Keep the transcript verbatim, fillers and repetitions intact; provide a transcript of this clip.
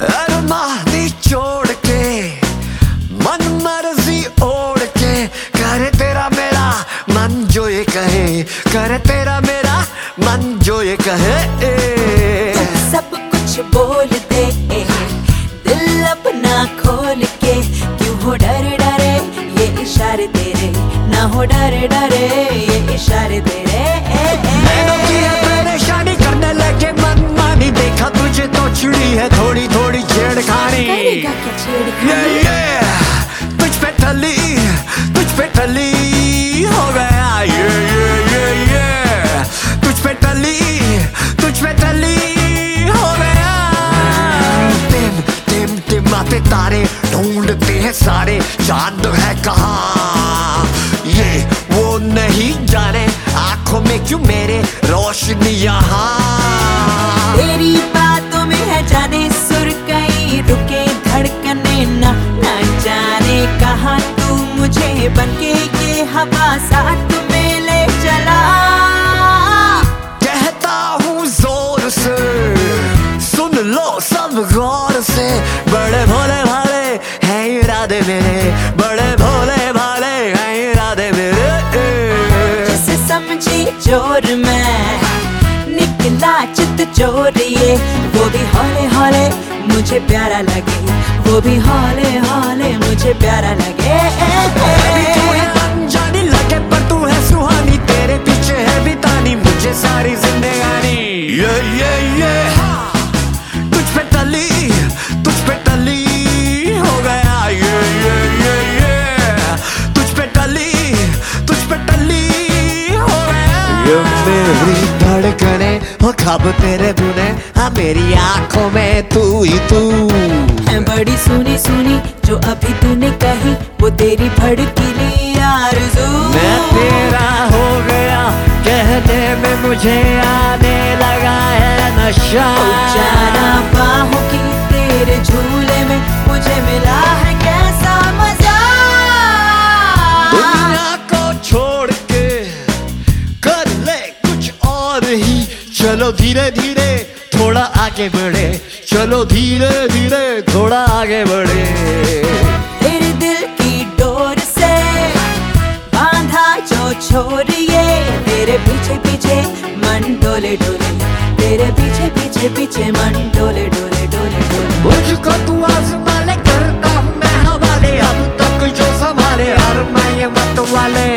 Armani छोड़ के मन मर्जी ओढ़ के करे तेरा मेरा मन जो ये कहे, करे तेरा मेरा मन जो ये कहे। सब कुछ बोल दे दिल अपना खोल के, क्यों हो डरे डरे ये इशारे तेरे, ना हो डरे डरे ये इशारे तेरे। मैंने किया परेशानी करने लगे मन मानी, देखा तुझे तो चिड़ी है थोड़ी थोड़ी छेड़खानी। करेगा क्या छेड़खानी? yeah, yeah, तुझ पे टली तुझ पे टली हो गया, ये ये ये ये तुझ पे टली तुझ पे टली हो गया। टिम टिम टिमाते तारे ढूंढते हैं सारे, चांद है कहाँ ये वो नहीं जाने, आंखों में क्यों मेरे रोशनी यहाँ। तेरी बातों में है जाने सुर कहीं रुके धड़कने ना, ना जाने कहाँ तू मुझे बनके ये हवा साथ में ले चला। कहता हूँ जोर से सुन लो सब गौर से, बड़े भोले भाले हैं इरादे मेरे, बड़े भोले भाले हैं इरादे मेरे। जिसे समझी जोर में निकला चित चोर ये, वो भी हौले हौले मुझे प्यारा लगे, वो भी हौले हौले मुझे प्यारा लगे। तू है अनजानी लगे पर तू है सुहानी, तेरे पीछे है बितानी मुझे सारी जिंदगानी। ये ये ये तुझ पे टली तुझ पे टली हो गया, ये ये ये ये तुझ पे टली तुझ पे टली हो गया। ये मेरी धड़कने हो ख्वाब तेरे बुने, हाँ मेरी आंखों में तू ही तू है बड़ी सुनी सुनी जो अभी तूने कही, वो तेरी भड़कीली आरज़ू। मैं तेरा हो गया कहने में मुझे आने लगा है नशा। जाना बाहों की तेरे झूले में मुझे मिला है कैसा मजा। दुनिया को छोड़ के कर ले कुछ और ही, चलो धीरे धीरे थोड़ा आगे बढ़े, चलो धीरे धीरे थोड़ा आगे बढ़े। तेरे दिल की डोर से बांधा जो छोर ये, तेरे पीछे पीछे मन डोले डोले, तेरे पीछे पीछे पीछे मन डोले डोले डोले डोले। मुझको तू आजमा ले करता हूँ मैं हवाले, अब तक जो संभाले यार मैं ये मत वाले।